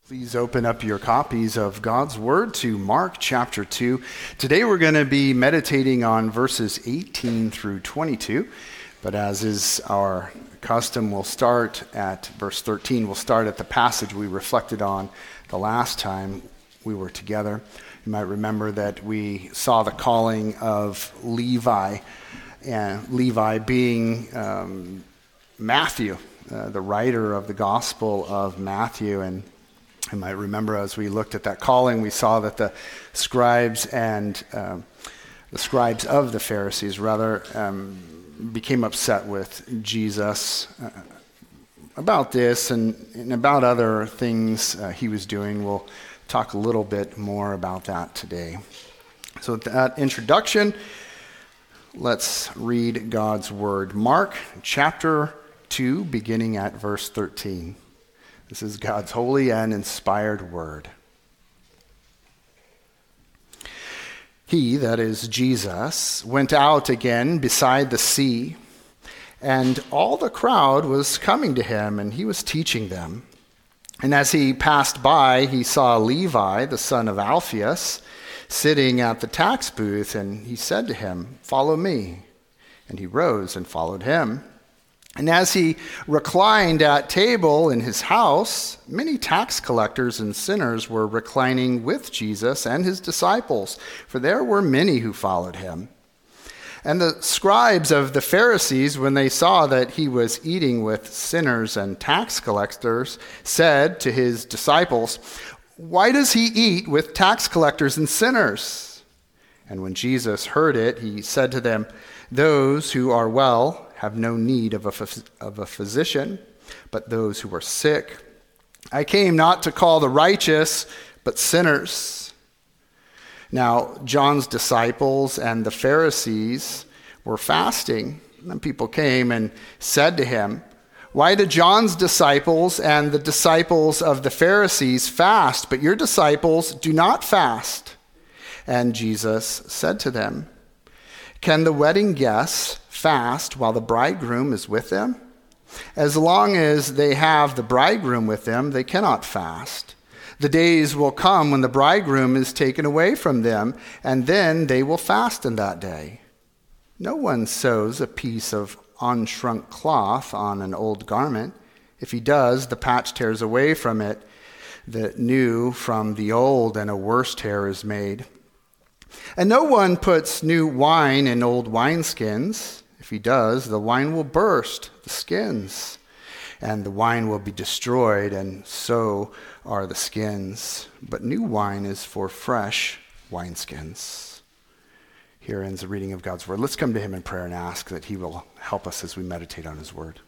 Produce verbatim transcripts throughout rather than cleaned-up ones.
Please open up your copies of God's Word to Mark chapter two. Today we're going to be meditating on verses eighteen through twenty-two, but as is our custom, we'll start at verse thirteen. We'll start at the passage we reflected on the last time we were together. You might remember that we saw the calling of Levi, and Levi being um, Matthew, uh, the writer of the Gospel of Matthew, and you might remember as we looked at that calling, we saw that the scribes and um, the scribes of the Pharisees rather um, became upset with Jesus uh, about this and, and about other things uh, he was doing. We'll talk a little bit more about that today. So with that introduction, let's read God's Word. Mark chapter two, beginning at verse thirteen. This is God's holy and inspired word. He, that is Jesus, went out again beside the sea, and all the crowd was coming to him, and he was teaching them. And as he passed by, he saw Levi, the son of Alphaeus, sitting at the tax booth, and he said to him, "Follow me." And he rose and followed him. And as he reclined at table in his house, many tax collectors and sinners were reclining with Jesus and his disciples, for there were many who followed him. And the scribes of the Pharisees, when they saw that he was eating with sinners and tax collectors, said to his disciples, "Why does he eat with tax collectors and sinners?" And when Jesus heard it, he said to them, "Those who are well have no need of a, phys- of a physician, but those who are sick. I came not to call the righteous, but sinners." Now, John's disciples and the Pharisees were fasting, and people came and said to him, "Why do John's disciples and the disciples of the Pharisees fast, but your disciples do not fast?" And Jesus said to them, "Can the wedding guests fast while the bridegroom is with them? As long as they have the bridegroom with them, they cannot fast. The days will come when the bridegroom is taken away from them, and then they will fast in that day. No one sews a piece of unshrunk cloth on an old garment. If he does, the patch tears away from it, the new from the old, and a worse tear is made. And no one puts new wine in old wineskins. If he does, the wine will burst the skins, and the wine will be destroyed, and so are the skins. But new wine is for fresh wineskins." Here ends the reading of God's Word. Let's come to him in prayer and ask that he will help us as we meditate on his Word.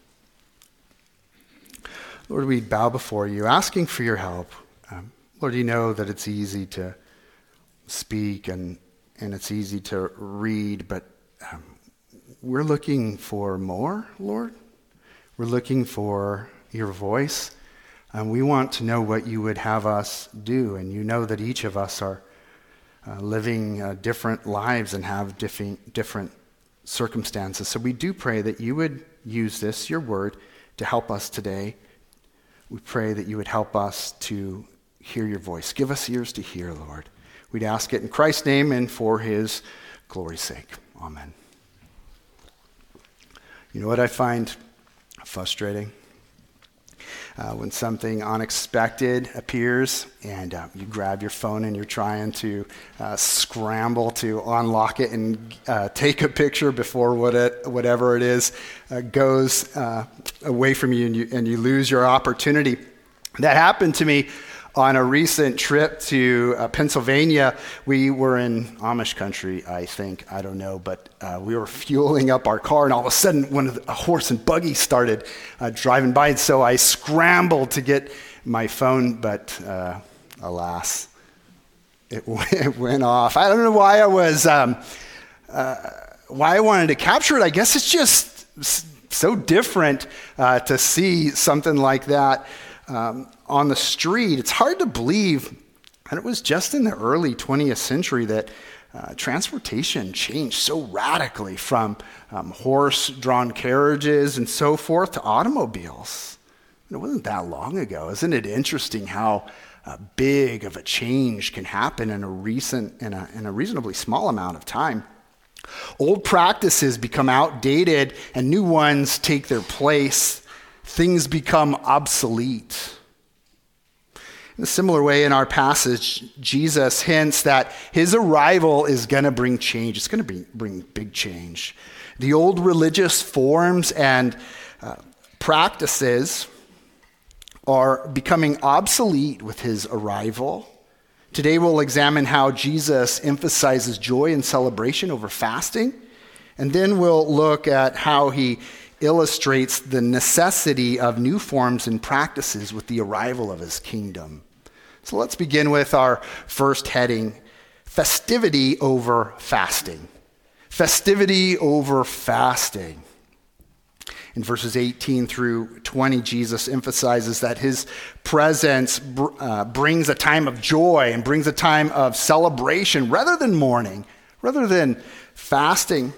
Lord, we bow before you, asking for your help. Um, Lord, you know that it's easy to speak and, and it's easy to read, but um, we're looking for more, Lord. We're looking for your voice, and we want to know what you would have us do. And you know that each of us are uh, living uh, different lives and have different, different circumstances. So we do pray that you would use this, your word, to help us today. We pray that you would help us to hear your voice. Give us ears to hear, Lord. We'd ask it in Christ's name and for his glory's sake. Amen. You know what I find frustrating? Uh, when something unexpected appears and uh, you grab your phone and you're trying to uh, scramble to unlock it and uh, take a picture before what it, whatever it is uh, goes uh, away from you and, you and you lose your opportunity. That happened to me on a recent trip to uh, Pennsylvania. We were in Amish country, I think. I don't know, but uh, we were fueling up our car, and all of a sudden, one of the, a horse and buggy started uh, driving by, and so I scrambled to get my phone, but uh, alas, it, it went off. I don't know why I was, um, uh, why I wanted to capture it. I guess it's just so different uh, to see something like that Um, on the street. It's hard to believe that it was just in the early twentieth century that uh, transportation changed so radically from um, horse-drawn carriages and so forth to automobiles. It wasn't that long ago. Isn't it interesting how uh, big of a change can happen in a recent, in a, in a reasonably small amount of time? Old practices become outdated and new ones take their place. Things become obsolete. In a similar way, in our passage, Jesus hints that his arrival is going to bring change. It's going to bring, bring big change. The old religious forms and uh, practices are becoming obsolete with his arrival. Today we'll examine how Jesus emphasizes joy and celebration over fasting, and then we'll look at how he illustrates the necessity of new forms and practices with the arrival of his kingdom. So let's begin with our first heading, festivity over fasting. Festivity over fasting. In verses eighteen through twenty, Jesus emphasizes that his presence uh, brings a time of joy and brings a time of celebration rather than mourning, rather than fasting.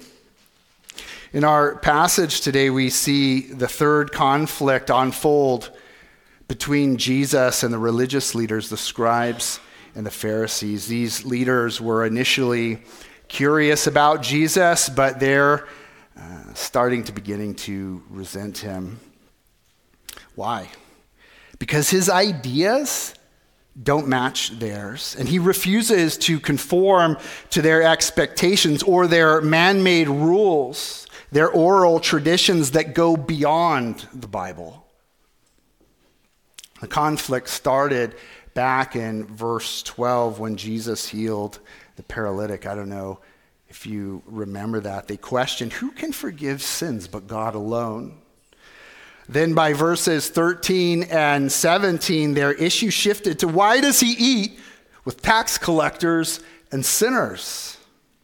In our passage today, we see the third conflict unfold between Jesus and the religious leaders, the scribes and the Pharisees. These leaders were initially curious about Jesus, but they're uh, starting to beginning to resent him. Why? Because his ideas don't match theirs, and he refuses to conform to their expectations or their man-made rules, their oral traditions that go beyond the Bible. The conflict started back in verse twelve when Jesus healed the paralytic. I don't know if you remember that. They questioned, who can forgive sins but God alone? Then by verses thirteen and seventeen, their issue shifted to, why does he eat with tax collectors and sinners?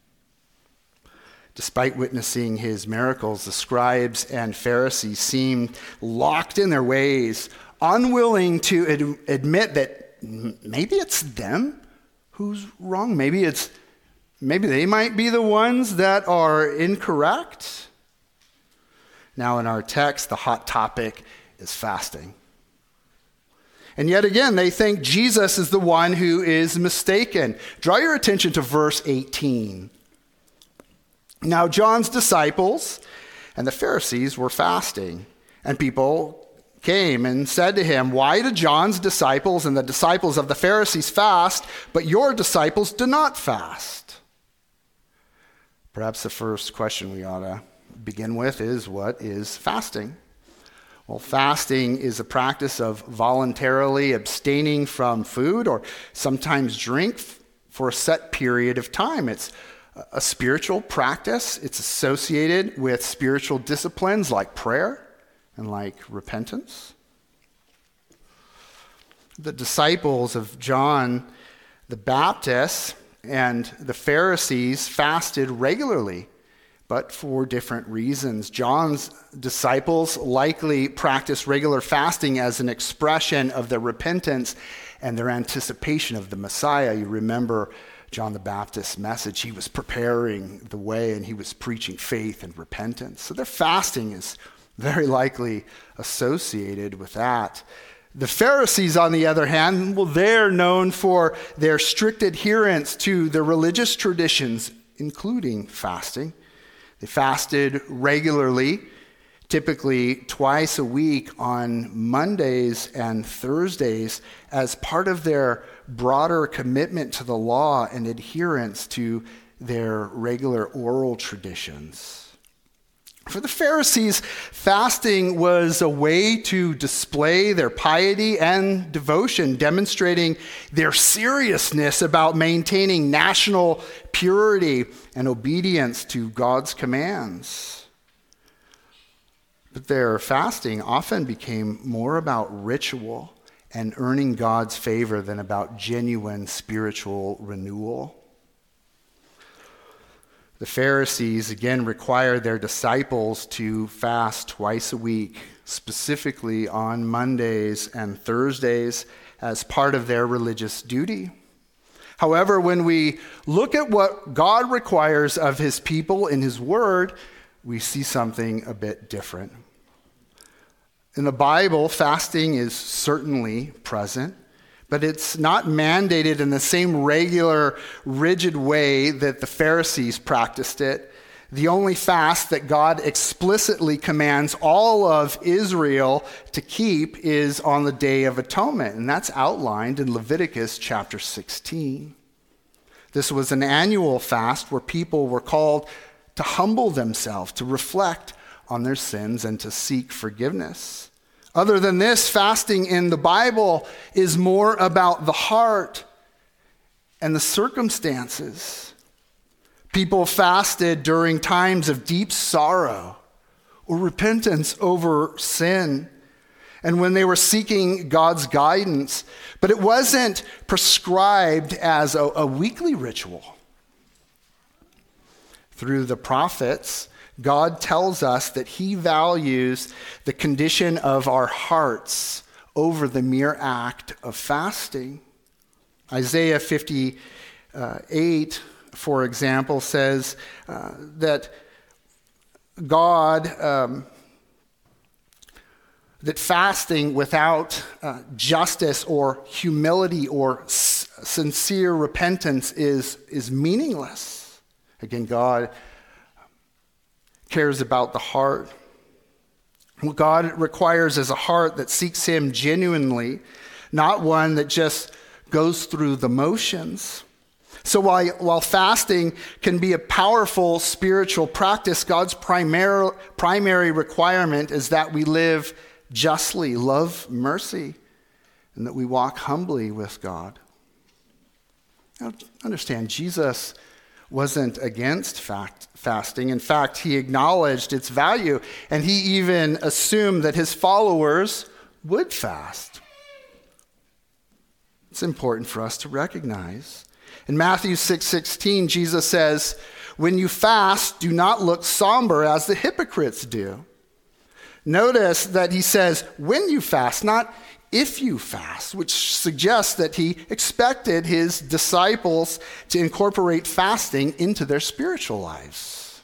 Despite witnessing his miracles, the scribes and Pharisees seemed locked in their ways, unwilling to ad- admit that maybe it's them who's wrong. Maybe it's maybe they might be the ones that are incorrect. Now in our text, the hot topic is fasting. And yet again, they think Jesus is the one who is mistaken. Draw your attention to verse eighteen. Now John's disciples and the Pharisees were fasting, and people came and said to him, why do John's disciples and the disciples of the Pharisees fast, but your disciples do not fast? Perhaps the first question we ought to begin with is, what is fasting? Well, fasting is a practice of voluntarily abstaining from food or sometimes drink for a set period of time. It's a spiritual practice. It's associated with spiritual disciplines like prayer and like repentance. The disciples of John the Baptist and the Pharisees fasted regularly, but for different reasons. John's disciples likely practiced regular fasting as an expression of their repentance and their anticipation of the Messiah. You remember John the Baptist's message. He was preparing the way and he was preaching faith and repentance. So their fasting is very likely associated with that. The Pharisees, on the other hand, well, they're known for their strict adherence to the religious traditions, including fasting. They fasted regularly, typically twice a week on Mondays and Thursdays, as part of their broader commitment to the law and adherence to their regular oral traditions. For the Pharisees, fasting was a way to display their piety and devotion, demonstrating their seriousness about maintaining national purity and obedience to God's commands. But their fasting often became more about ritual and earning God's favor than about genuine spiritual renewal. The Pharisees, again, required their disciples to fast twice a week, specifically on Mondays and Thursdays, as part of their religious duty. However, when we look at what God requires of his people in his word, we see something a bit different. In the Bible, fasting is certainly present, but it's not mandated in the same regular, rigid way that the Pharisees practiced it. The only fast that God explicitly commands all of Israel to keep is on the Day of Atonement, and that's outlined in Leviticus chapter sixteen. This was an annual fast where people were called to humble themselves, to reflect on their sins, and to seek forgiveness. Other than this, fasting in the Bible is more about the heart and the circumstances. People fasted during times of deep sorrow or repentance over sin, and when they were seeking God's guidance. But it wasn't prescribed as a, a weekly ritual. Through the prophets, God tells us that he values the condition of our hearts over the mere act of fasting. Isaiah fifty-eight, for example, says uh, that God, um, that fasting without uh, justice or humility or s- sincere repentance is, is meaningless. Again, God cares about the heart. What God requires is a heart that seeks him genuinely, not one that just goes through the motions. So while, while fasting can be a powerful spiritual practice, God's primary, primary requirement is that we live justly, love mercy, and that we walk humbly with God. Now, understand, Jesus wasn't against fact, fasting. In fact, he acknowledged its value, and he even assumed that his followers would fast. It's important for us to recognize. In Matthew six sixteen, Jesus says, "When you fast, do not look somber as the hypocrites do." Notice that he says, when you fast, not if you fast, which suggests that he expected his disciples to incorporate fasting into their spiritual lives.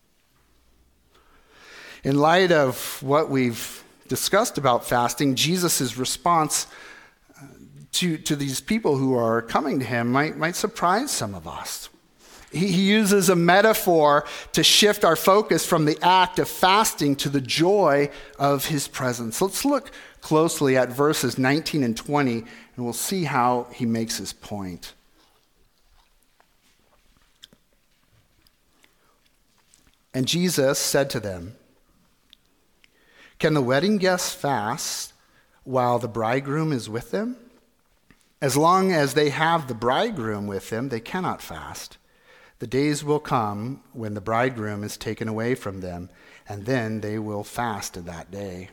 In light of what we've discussed about fasting, Jesus' response to, to these people who are coming to him might, might surprise some of us. He, he uses a metaphor to shift our focus from the act of fasting to the joy of his presence. Let's look closely at verses nineteen and twenty, and we'll see how he makes his point. And Jesus said to them, "Can the wedding guests fast while the bridegroom is with them? As long as they have the bridegroom with them, they cannot fast. The days will come when the bridegroom is taken away from them, and then they will fast in that day."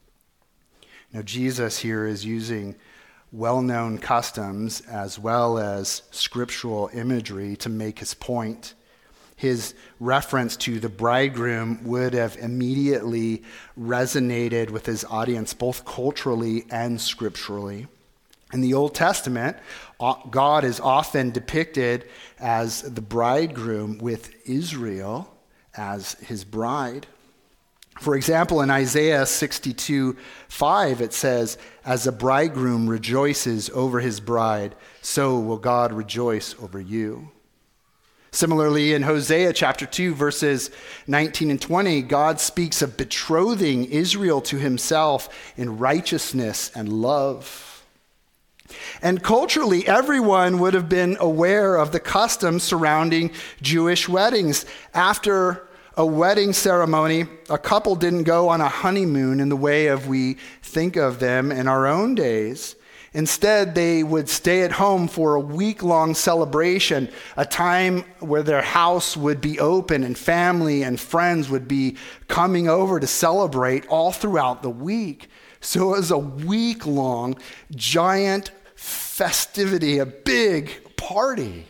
Now, Jesus here is using well-known customs as well as scriptural imagery to make his point. His reference to the bridegroom would have immediately resonated with his audience, both culturally and scripturally. In the Old Testament, God is often depicted as the bridegroom with Israel as his bride. For example, in Isaiah sixty-two five, it says, "As a bridegroom rejoices over his bride, so will God rejoice over you." Similarly, in Hosea chapter two, verses nineteen and twenty, God speaks of betrothing Israel to himself in righteousness and love. And culturally, everyone would have been aware of the customs surrounding Jewish weddings. After a wedding ceremony, a couple didn't go on a honeymoon in the way of we think of them in our own days. Instead, they would stay at home for a week-long celebration, a time where their house would be open and family and friends would be coming over to celebrate all throughout the week. So it was a week-long, giant festivity, a big party.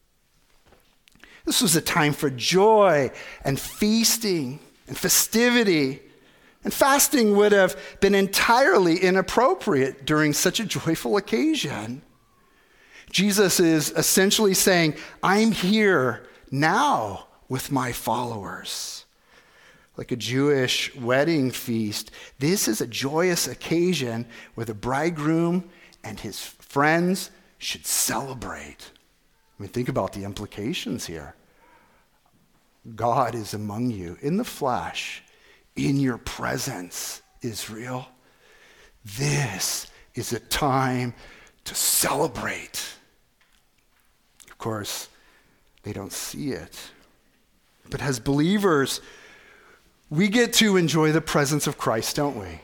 This was a time for joy and feasting and festivity. And fasting would have been entirely inappropriate during such a joyful occasion. Jesus is essentially saying, I'm here now with my followers. like a Jewish wedding feast, this is a joyous occasion where the bridegroom and his friends should celebrate. I mean, think about the implications here. God is among you in the flesh, in your presence, Israel. This is a time to celebrate. Of course, they don't see it. But as believers, we get to enjoy the presence of Christ, don't we?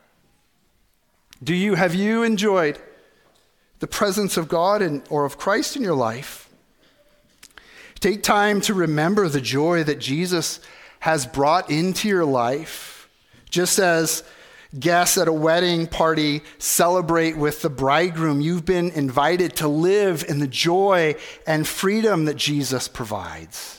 Do you, have you enjoyed the presence of God and, or of Christ in your life? Take time to remember the joy that Jesus has brought into your life, just as guests at a wedding party celebrate with the bridegroom. You've been invited to live in the joy and freedom that Jesus provides.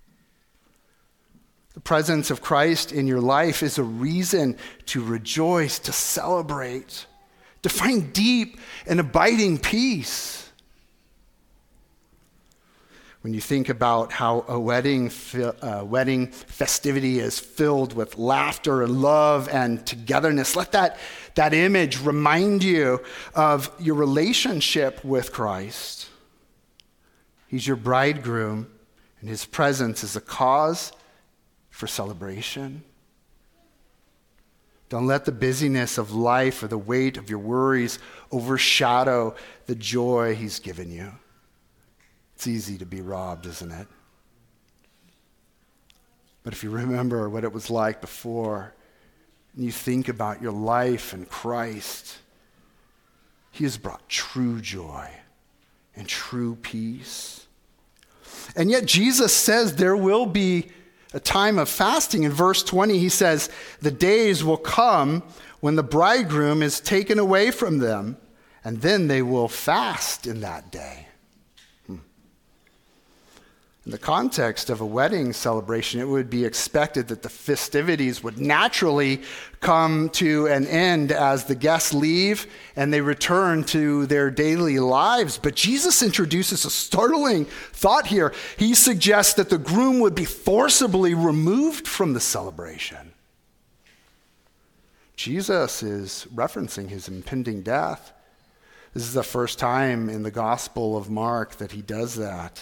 The presence of Christ in your life is a reason to rejoice, to celebrate, to find deep and abiding peace. When you think about how a wedding, uh, wedding festivity is filled with laughter and love and togetherness, let that, that image remind you of your relationship with Christ. He's your bridegroom, and his presence is a cause for celebration. Don't let the busyness of life or the weight of your worries overshadow the joy he's given you. It's easy to be robbed, isn't it? But if you remember what it was like before, and you think about your life in Christ, he has brought true joy and true peace. And yet Jesus says there will be a time of fasting. In verse twenty, he says, the days will come when the bridegroom is taken away from them, and then they will fast in that day. Hmm. In the context of a wedding celebration, it would be expected that the festivities would naturally come to an end as the guests leave and they return to their daily lives. But Jesus introduces a startling thought here. He suggests that the groom would be forcibly removed from the celebration. Jesus is referencing his impending death. This is the first time in the Gospel of Mark that he does that.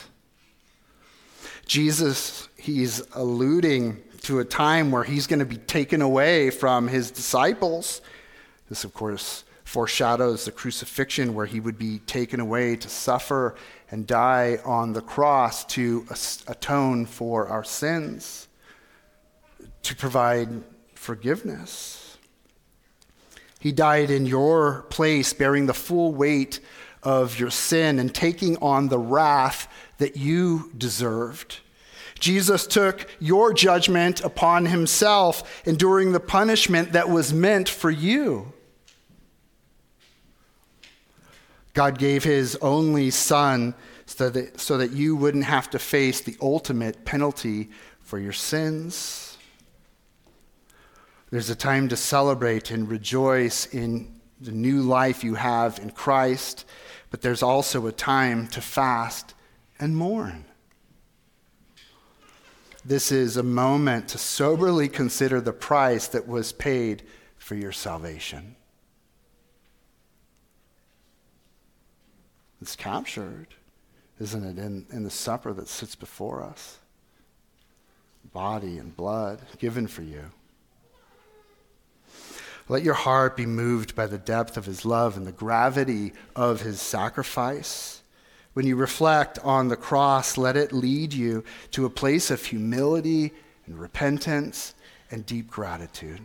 Jesus, he's alluding to a time where he's going to be taken away from his disciples. This, of course, foreshadows the crucifixion, where he would be taken away to suffer and die on the cross to atone for our sins, to provide forgiveness. He died in your place, bearing the full weight of your sin and taking on the wrath that you deserved. Jesus took your judgment upon himself, enduring the punishment that was meant for you. God gave his only son so that, so that you wouldn't have to face the ultimate penalty for your sins. There's a time to celebrate and rejoice in the new life you have in Christ, but there's also a time to fast and mourn. This is a moment to soberly consider the price that was paid for your salvation. It's captured, isn't it, in, in the supper that sits before us? Body and blood given for you. Let your heart be moved by the depth of his love and the gravity of his sacrifice. When you reflect on the cross, let it lead you to a place of humility and repentance and deep gratitude.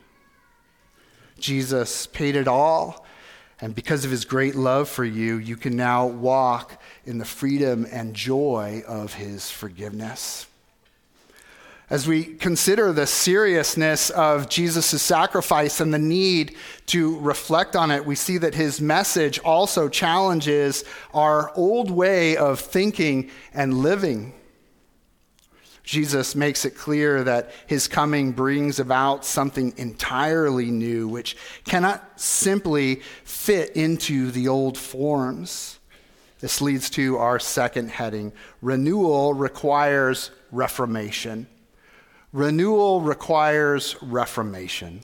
Jesus paid it all, and because of his great love for you, you can now walk in the freedom and joy of his forgiveness. As we consider the seriousness of Jesus' sacrifice and the need to reflect on it, we see that his message also challenges our old way of thinking and living. Jesus makes it clear that his coming brings about something entirely new, which cannot simply fit into the old forms. This leads to our second heading. Renewal requires reformation. Renewal requires reformation.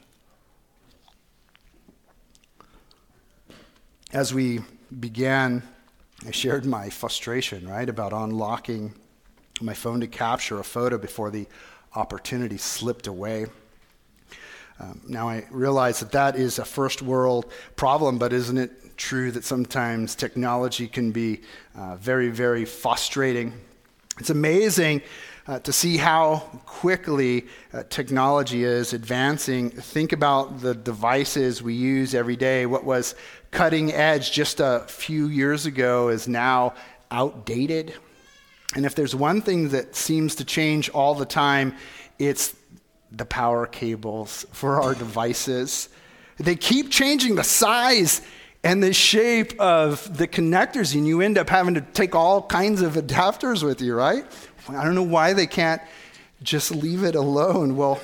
As we began, I shared my frustration, right, about unlocking my phone to capture a photo before the opportunity slipped away. Um, now I realize that that is a first world problem, but isn't it true that sometimes technology can be uh, very, very frustrating? It's amazing uh, to see how quickly uh, technology is advancing. Think about the devices we use every day. What was cutting edge just a few years ago is now outdated. And if there's one thing that seems to change all the time, it's the power cables for our devices. They keep changing the size and the shape of the connectors, and you end up having to take all kinds of adapters with you, right? I don't know why they can't just leave it alone. Well,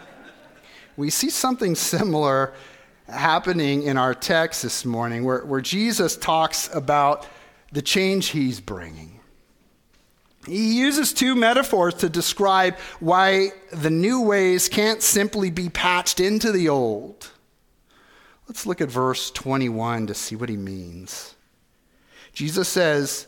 we see something similar happening in our text this morning where, where Jesus talks about the change he's bringing. He uses two metaphors to describe why the new ways can't simply be patched into the old. Let's look at verse twenty-one to see what he means. Jesus says,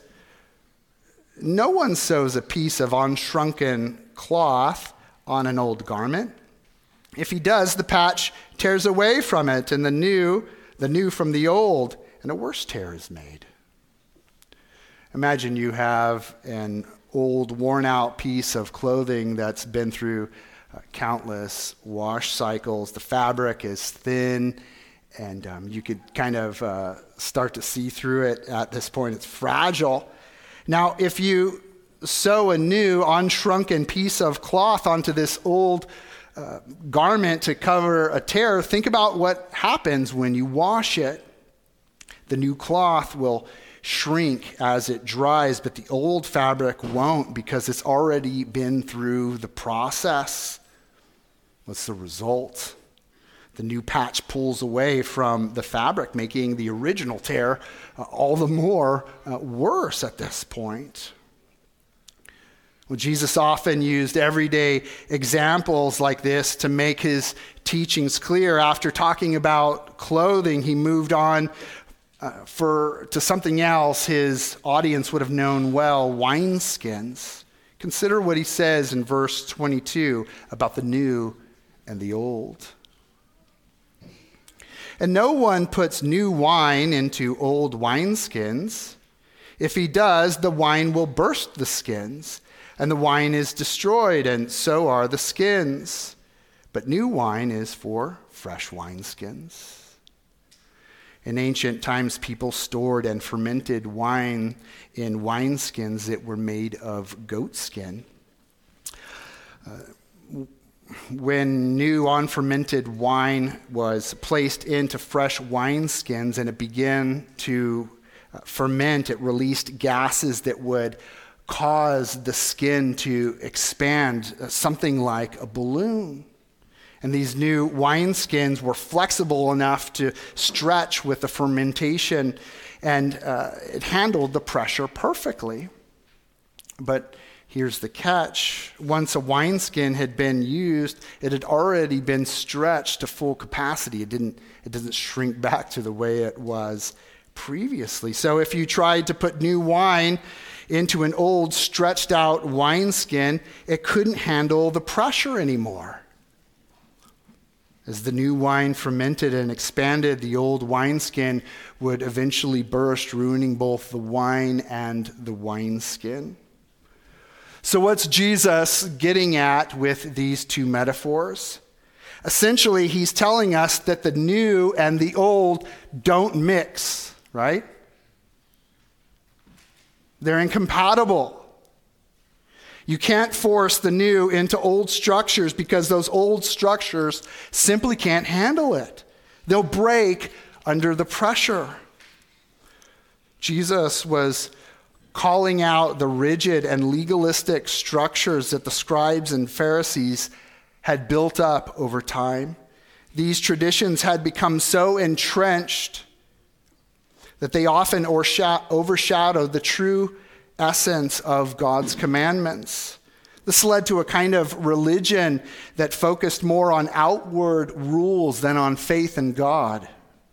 "No one sews a piece of unshrunken cloth on an old garment. If he does, the patch tears away from it, and the new, the new from the old, and a worse tear is made." Imagine you have an old, worn-out piece of clothing that's been through uh, countless wash cycles. The fabric is thin, and um, you could kind of uh, start to see through it at this point. It's fragile. Now, if you sew a new, unshrunken piece of cloth onto this old uh, garment to cover a tear, think about what happens when you wash it. The new cloth will shrink as it dries, but the old fabric won't because it's already been through the process. What's the result? The new patch pulls away from the fabric, making the original tear uh, all the more uh, worse at this point. Well, Jesus often used everyday examples like this to make his teachings clear. After talking about clothing, he moved on Uh, for to something else his audience would have known well, wineskins. Consider what he says in verse twenty-two about the new and the old. "And no one puts new wine into old wineskins. If he does, the wine will burst the skins, and the wine is destroyed, and so are the skins. But new wine is for fresh wineskins." In ancient times, people stored and fermented wine in wineskins that were made of goat skin. Uh, when new unfermented wine was placed into fresh wineskins and it began to uh, ferment, it released gases that would cause the skin to expand, uh, something like a balloon. And these new wineskins were flexible enough to stretch with the fermentation, and uh, it handled the pressure perfectly. But here's the catch. Once a wineskin had been used, it had already been stretched to full capacity. It didn't, it doesn't shrink back to the way it was previously. So if you tried to put new wine into an old, stretched out wineskin, it couldn't handle the pressure anymore. As the new wine fermented and expanded, the old wineskin would eventually burst, ruining both the wine and the wineskin. So what's Jesus getting at with these two metaphors? Essentially, he's telling us that the new and the old don't mix, right? They're incompatible. You can't force the new into old structures because those old structures simply can't handle it. They'll break under the pressure. Jesus was calling out the rigid and legalistic structures that the scribes and Pharisees had built up over time. These traditions had become so entrenched that they often overshadowed the true essence of God's commandments. This led to a kind of religion that focused more on outward rules than on faith in God.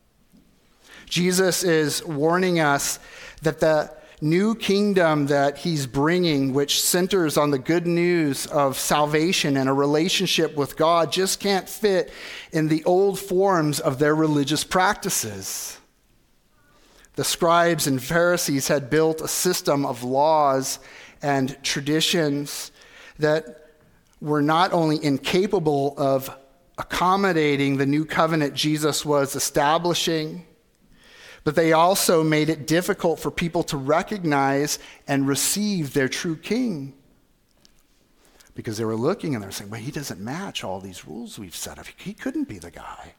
Jesus is warning us that the new kingdom that he's bringing, which centers on the good news of salvation and a relationship with God, just can't fit in the old forms of their religious practices. The scribes and Pharisees had built a system of laws and traditions that were not only incapable of accommodating the new covenant Jesus was establishing, but they also made it difficult for people to recognize and receive their true king. Because they were looking and they were saying, well, he doesn't match all these rules we've set up. He couldn't be the guy.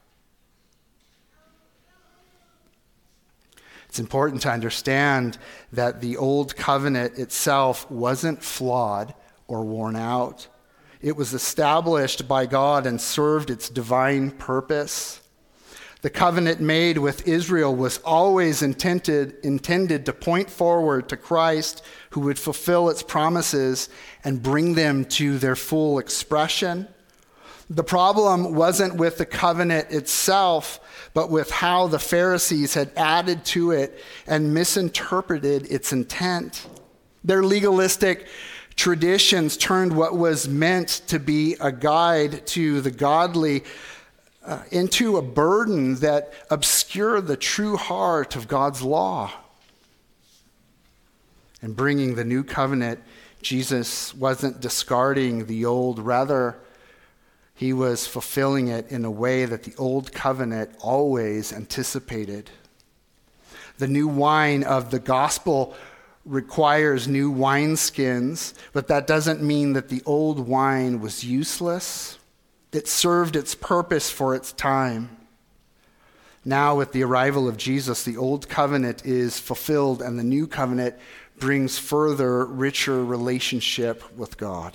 It's important to understand that the old covenant itself wasn't flawed or worn out. It was established by God and served its divine purpose. The covenant made with Israel was always intended, intended to point forward to Christ, who would fulfill its promises and bring them to their full expression. The problem wasn't with the covenant itself, but with how the Pharisees had added to it and misinterpreted its intent. Their legalistic traditions turned what was meant to be a guide to the godly uh, into a burden that obscured the true heart of God's law. In bringing the new covenant, Jesus wasn't discarding the old, rather, he was fulfilling it in a way that the old covenant always anticipated. The new wine of the gospel requires new wineskins, but that doesn't mean that the old wine was useless. It served its purpose for its time. Now, with the arrival of Jesus, the old covenant is fulfilled, and the new covenant brings further, richer relationship with God.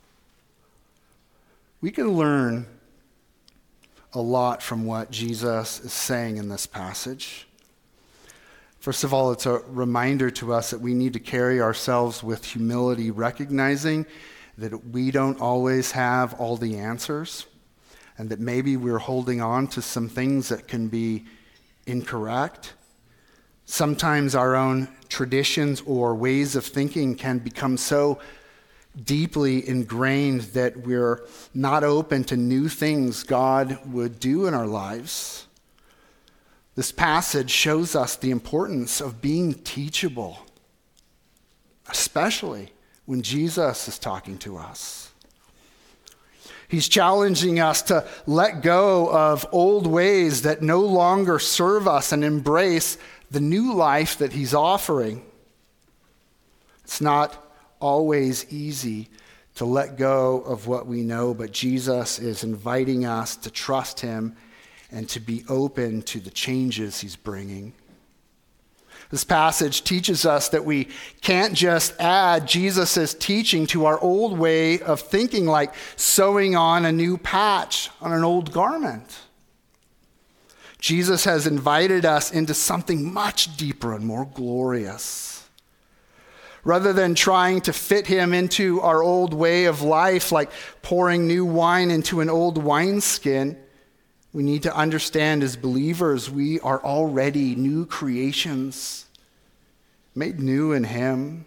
We can learn a lot from what Jesus is saying in this passage. First of all, it's a reminder to us that we need to carry ourselves with humility, recognizing that we don't always have all the answers, and that maybe we're holding on to some things that can be incorrect. Sometimes our own traditions or ways of thinking can become so deeply ingrained that we're not open to new things God would do in our lives. This passage shows us the importance of being teachable, especially when Jesus is talking to us. He's challenging us to let go of old ways that no longer serve us and embrace the new life that he's offering. It's not always easy to let go of what we know, but Jesus is inviting us to trust him and to be open to the changes he's bringing. This passage teaches us that we can't just add Jesus' teaching to our old way of thinking, like sewing on a new patch on an old garment. Jesus has invited us into something much deeper and more glorious. Rather than trying to fit him into our old way of life, like pouring new wine into an old wineskin, we need to understand as believers, we are already new creations, made new in him.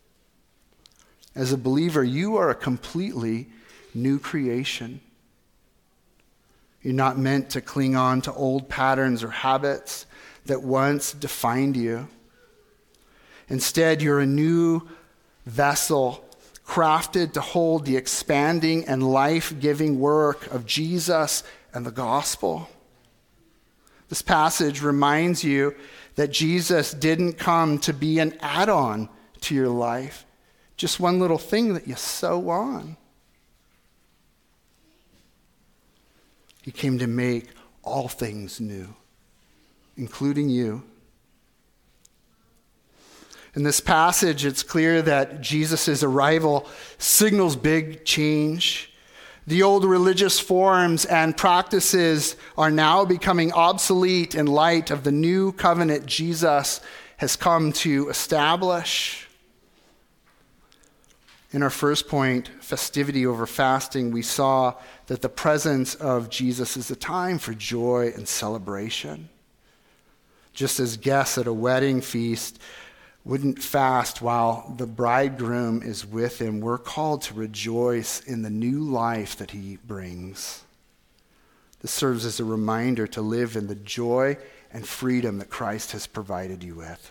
As a believer, you are a completely new creation. You're not meant to cling on to old patterns or habits that once defined you. Instead, you're a new vessel crafted to hold the expanding and life-giving work of Jesus and the gospel. This passage reminds you that Jesus didn't come to be an add-on to your life, just one little thing that you sew on. He came to make all things new, including you. In this passage, it's clear that Jesus' arrival signals big change. The old religious forms and practices are now becoming obsolete in light of the new covenant Jesus has come to establish. In our first point, festivity over fasting, we saw that the presence of Jesus is a time for joy and celebration. Just as guests at a wedding feast wouldn't fast while the bridegroom is with him, we're called to rejoice in the new life that he brings. This serves as a reminder to live in the joy and freedom that Christ has provided you with.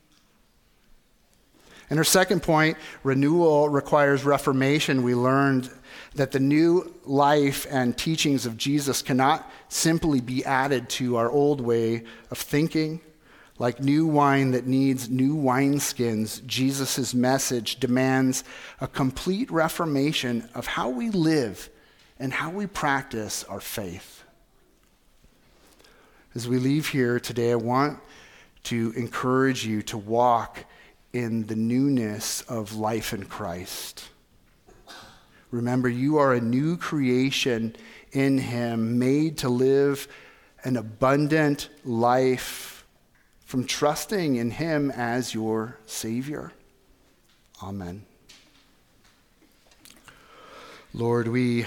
In our second point, renewal requires reformation. We learned that the new life and teachings of Jesus cannot simply be added to our old way of thinking. Like new wine that needs new wineskins, Jesus' message demands a complete reformation of how we live and how we practice our faith. As we leave here today, I want to encourage you to walk in the newness of life in Christ. Remember, you are a new creation in him, made to live an abundant life from trusting in him as your Savior. Amen. Lord, we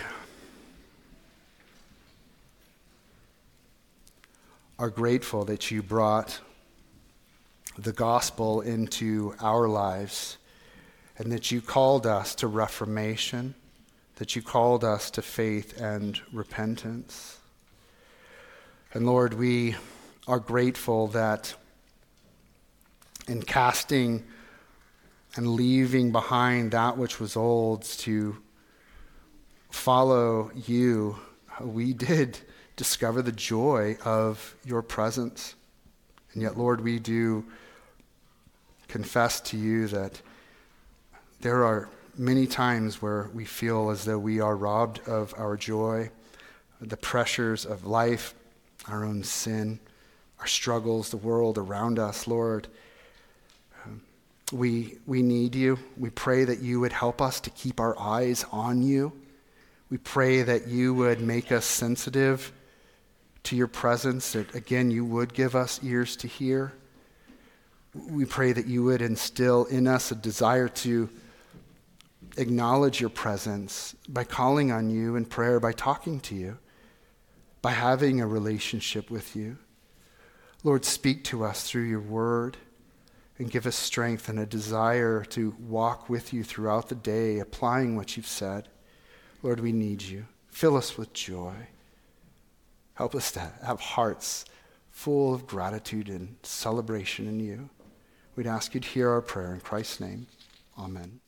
are grateful that you brought the gospel into our lives and that you called us to reformation, that you called us to faith and repentance. And Lord, we are grateful that in casting and leaving behind that which was old to follow you, we did discover the joy of your presence. And yet, Lord, we do confess to you that there are many times where we feel as though we are robbed of our joy, the pressures of life, our own sin, our struggles, the world around us. Lord, um, we we need you. We pray that you would help us to keep our eyes on you. We pray that you would make us sensitive to your presence, that again you would give us ears to hear. We pray that you would instill in us a desire to acknowledge your presence by calling on you in prayer, by talking to you, by having a relationship with you. Lord, speak to us through your word and give us strength and a desire to walk with you throughout the day, applying what you've said. Lord, we need you. Fill us with joy. Help us to have hearts full of gratitude and celebration in you. We'd ask you to hear our prayer in Christ's name. Amen.